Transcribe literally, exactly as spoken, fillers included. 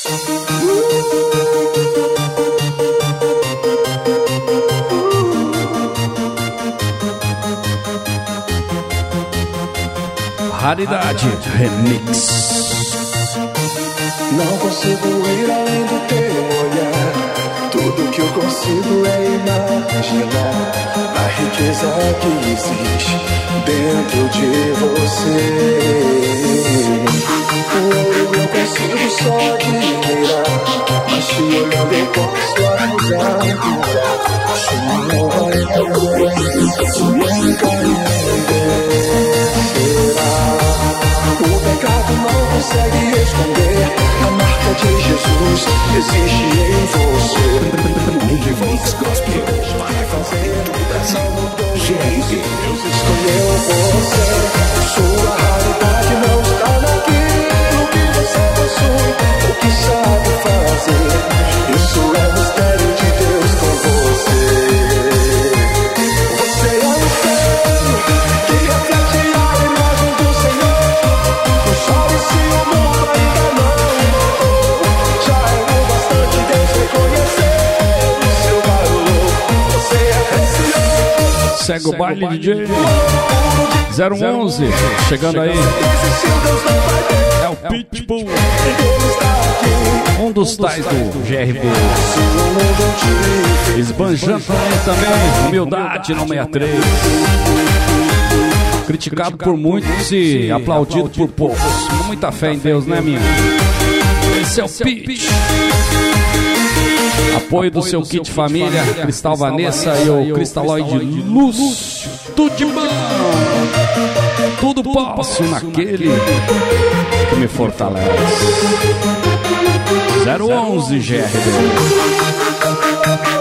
Raridade Remix. Não consigo ir além do teu olhar. Tudo que eu consigo é imaginar a riqueza que existe dentro de você. O ouro eu consigo só admirar, mas te olhando eu posso acusar. Se não vai nunca me será. O pecado não consegue esconder a marca de Jesus existe em você. Remix Gospel Vai fazer não mudou. Deus escolheu você. Sua raridade não está naquilo que você possui, o que sabe fazer. Isso é o mistério de Deus com você. Você é um espelho que reflete a imagem do Senhor. Não chore se o mundo ainda não mudou. Já é o bastante Deus reconhecer o seu valor. Você é precioso. Segue o baile, D J. zero onze, chegando aí. É o Pitbull. Um dos tais do G R B. Esbanjando também. Humildade no sessenta e três. Criticado por muitos e aplaudido por poucos. Muita fé em Deus, né, minha? Esse é o Pitch. Apoio do seu kit família, Cristal Vanessa e o Cristaloide Lúcio. Tudo de bom. Tudo posso naquele que me fortalece. zero onze G R B.